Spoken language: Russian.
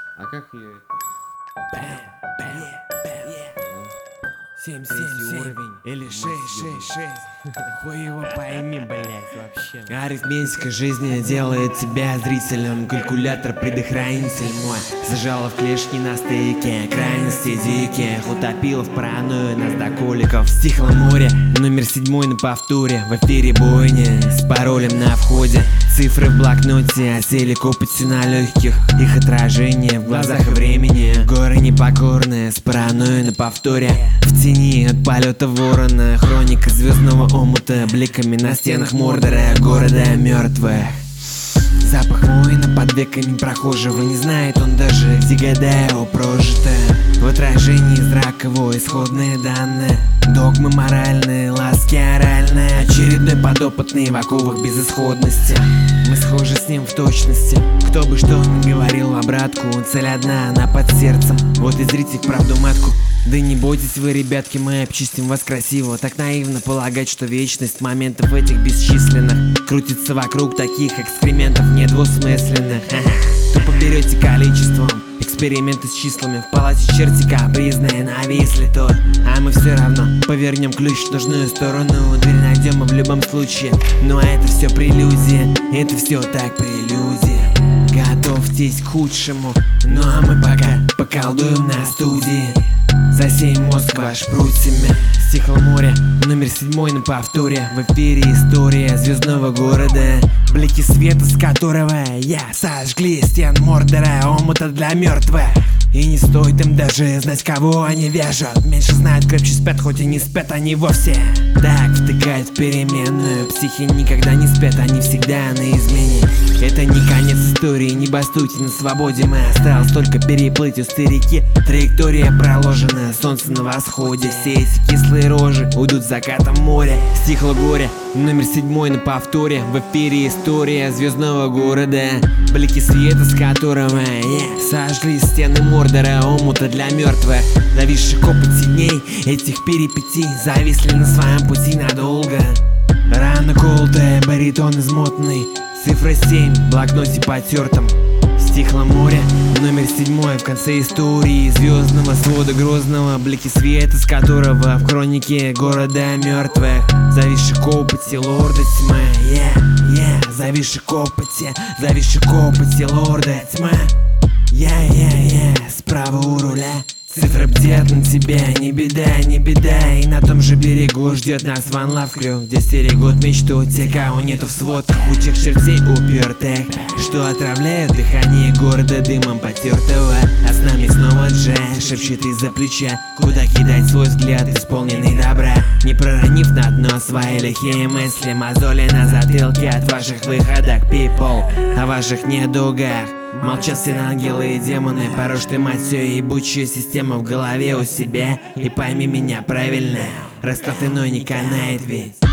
А как ее? Бэм, бэм, бэм. 7, 7, Третий 7 уровень. или 6, 6, 6. Хуй его пойми, блять, вообще. Арифметика жизни делает тебя зрителем. Калькулятор, предохранитель мой зажала в клешни на стыке. Крайности диких утопила в паранойю нас до коликов. Стихло море, номер 7 на повторе. В эфире бойня с паролем на входе. Цифры в блокноте осели копотью на легких. Их отражение в глазах и времени. Горы непокорные с паранойей на повторе. В тени от полета ворона. Хроника звездного омута. Бликами на стенах Мордора, города мертвых. Запах воина под веками прохожего. Не знает он даже, где года его прожиты. В отражении зрак его исходные данные. Догмы моральные, ласки оральные. Очередной подопытный в оковах безысходности. Мы схожи с ним в точности. Кто бы что ни говорил в обратку, цель одна, она под сердцем. Вот и зрите вправду матку. Да не бойтесь вы, ребятки, мы обчистим вас красиво. Так наивно полагать, что вечность моментов этих бесчисленных крутится вокруг таких экскрементов недвусмысленных. Тупо берете количеством, эксперименты с числами. В палате черти капризные нависли тут. А мы все равно повернем ключ в нужную сторону. Дверь найдем мы в любом случае. Ну а это все прелюдия, это все так прелюдия. Готовьтесь к худшему, ну а мы пока поколдуем на студии. Засеем мозг ваш прутьями. Стихло море, номер 7 на повторе. В эфире история звездного города. Блики света, с которого сожгли стен Мордора, омута для мертвых. И не стоит им даже знать, кого они вяжут. Меньше знают, крепче спят, хоть и не спят они вовсе. Так втыкают в переменную. Психи никогда не спят, они всегда на измене. Это не конец истории, не бастуйте на свободе. Мы осталось только переплыть узкие реки. Траектория проложена, солнце на восходе. Все эти кислые рожи уйдут закатом моря. Стихло горе, номер 7 на повторе. В эфире история звездного города. Блики света, с которого сожгли стены Мордора, омута для мертвых. Зависших опыте дней этих перипетий зависли на своем пути надолго. Рано колотая, баритон измотанный. Цифра 7 в блокноте потертом. Стихло море, номер 7 в конце истории звездного свода грозного. Блики света, с которого в хронике города мертвых. Зависших опыте лорда тьмы. Зависших опыте, лорда тьмы. Справа у руля. Цифра бдят на тебя, не беда, не беда. И на том же берегу ждет нас Ван Лав Крю, где стерегут мечту те, кого нету в сводках. У тех чертей упертых, что отравляют дыхание города дымом потертого. А с нами снова Джей шепчет из-за плеча, куда кидать свой взгляд, исполненный добра. Не проронив на дно свои лихие мысли, мозоли на затылке от ваших выходок, people, о ваших недугах. Молчат все ангелы и демоны, порой ты мать все ебучая система в голове у себя. И пойми меня правильно, Ростов иной не канает ведь.